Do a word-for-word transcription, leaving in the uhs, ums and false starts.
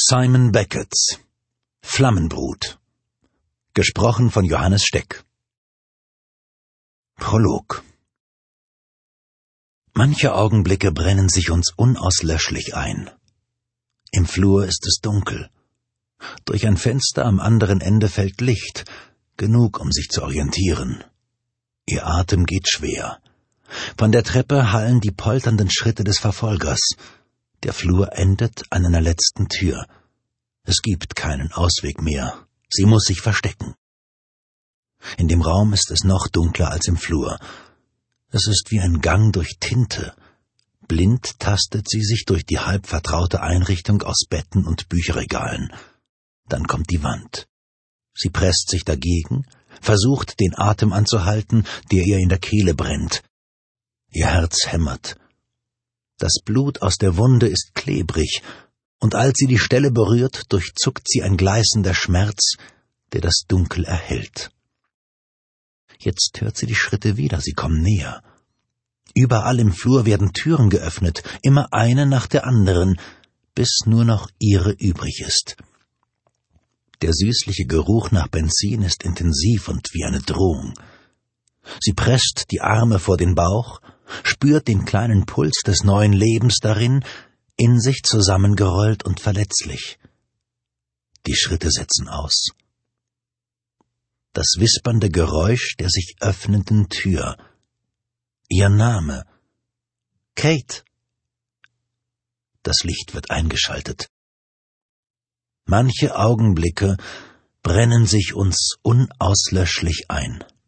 Simon Beckett, Flammenbrut. Gesprochen von Johannes Steck. Prolog. Manche Augenblicke brennen sich uns unauslöschlich ein. Im Flur ist es dunkel. Durch ein Fenster am anderen Ende fällt Licht, genug, um sich zu orientieren. Ihr Atem geht schwer. Von der Treppe hallen die polternden Schritte des Verfolgers. Der Flur endet an einer letzten Tür. Es gibt keinen Ausweg mehr. Sie muss sich verstecken. In dem Raum ist es noch dunkler als im Flur. Es ist wie ein Gang durch Tinte. Blind tastet sie sich durch die halb vertraute Einrichtung aus Betten und Bücherregalen. Dann kommt die Wand. Sie presst sich dagegen, versucht, den Atem anzuhalten, der ihr in der Kehle brennt. Ihr Herz hämmert. Das Blut aus der Wunde ist klebrig, und als sie die Stelle berührt, durchzuckt sie ein gleißender Schmerz, der das Dunkel erhellt. Jetzt hört sie die Schritte wieder, sie kommen näher. Überall im Flur werden Türen geöffnet, immer eine nach der anderen, bis nur noch ihre übrig ist. Der süßliche Geruch nach Benzin ist intensiv und wie eine Drohung. Sie presst die Arme vor den Bauch, spürt den kleinen Puls des neuen Lebens darin, in sich zusammengerollt und verletzlich. Die Schritte setzen aus. Das wispernde Geräusch der sich öffnenden Tür. Ihr Name. Kate. Das Licht wird eingeschaltet. Manche Augenblicke brennen sich uns unauslöschlich ein.